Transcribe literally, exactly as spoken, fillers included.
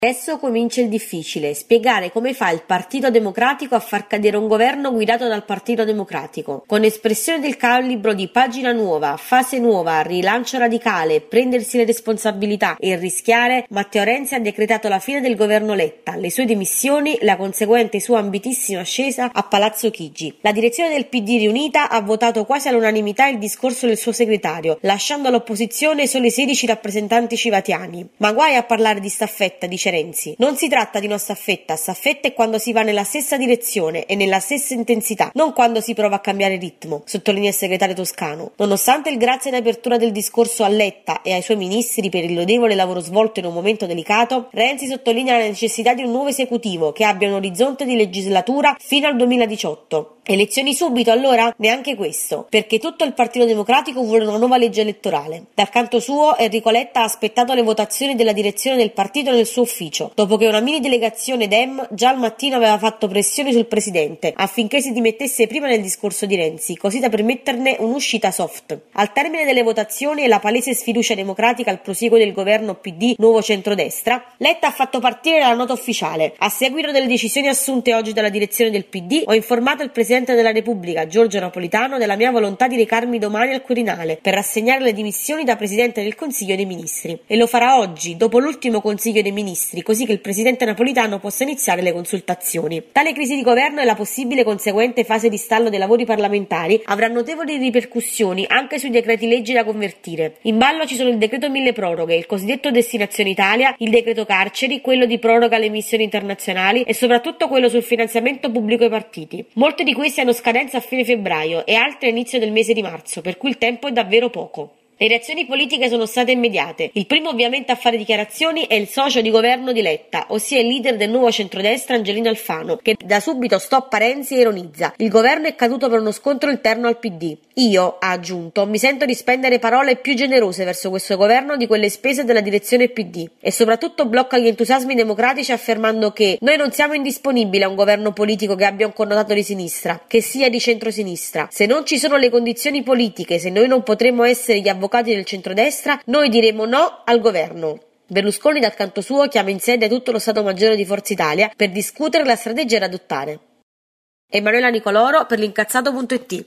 Adesso comincia il difficile, spiegare come fa il Partito Democratico a far cadere un governo guidato dal Partito Democratico. Con espressione del calibro di pagina nuova, fase nuova, rilancio radicale, prendersi le responsabilità e rischiare, Matteo Renzi ha decretato la fine del governo Letta, le sue dimissioni, la conseguente sua ambitissima ascesa a Palazzo Chigi. La direzione del P D riunita ha votato quasi all'unanimità il discorso del suo segretario, lasciando all'opposizione solo i sedici rappresentanti civatiani. Ma guai a parlare di staffetta, dice Renzi. Non si tratta di una staffetta, staffetta è quando si va nella stessa direzione e nella stessa intensità, non quando si prova a cambiare ritmo, sottolinea il segretario toscano. Nonostante il grazie in apertura del discorso a Letta e ai suoi ministri per il lodevole lavoro svolto in un momento delicato, Renzi sottolinea la necessità di un nuovo esecutivo che abbia un orizzonte di legislatura fino al duemiladiciotto. Elezioni subito allora? Neanche questo, perché tutto il Partito Democratico vuole una nuova legge elettorale. Dal canto suo Enrico Letta ha aspettato le votazioni della direzione del partito nel suo ufficio, dopo che una mini delegazione Dem già al mattino aveva fatto pressioni sul presidente affinché si dimettesse prima del discorso di Renzi, così da permetterne un'uscita soft. Al termine delle votazioni e la palese sfiducia democratica al prosieguo del governo P D Nuovo Centrodestra, Letta ha fatto partire la nota ufficiale. A seguito delle decisioni assunte oggi dalla direzione del P D, ho informato il presidente della Repubblica, Giorgio Napolitano, della mia volontà di recarmi domani al Quirinale per rassegnare le dimissioni da Presidente del Consiglio dei Ministri. E lo farà oggi, dopo l'ultimo Consiglio dei Ministri, così che il Presidente Napolitano possa iniziare le consultazioni. Tale crisi di governo e la possibile conseguente fase di stallo dei lavori parlamentari avrà notevoli ripercussioni anche sui decreti leggi da convertire. In ballo ci sono il decreto mille proroghe, il cosiddetto Destinazione Italia, il decreto carceri, quello di proroga alle missioni internazionali e soprattutto quello sul finanziamento pubblico ai partiti. Molte di questi hanno scadenza a fine febbraio e altre a inizio del mese di marzo, per cui il tempo è davvero poco. Le reazioni politiche sono state immediate. Il primo ovviamente a fare dichiarazioni è il socio di governo di Letta, ossia il leader del nuovo centrodestra Angelino Alfano, che da subito stoppa Renzi e ironizza. Il governo è caduto per uno scontro interno al P D. Io, ha aggiunto, mi sento di spendere parole più generose verso questo governo di quelle spese della direzione P D e soprattutto blocca gli entusiasmi democratici affermando che noi non siamo indisponibili a un governo politico che abbia un connotato di sinistra, che sia di centrosinistra. Se non ci sono le condizioni politiche, se noi non potremo essere gli avvocati del centrodestra, noi diremo no al governo. Berlusconi dal canto suo chiama in sede tutto lo Stato Maggiore di Forza Italia per discutere la strategia da adottare. Emanuela Nicoloro per l'incazzato punto it.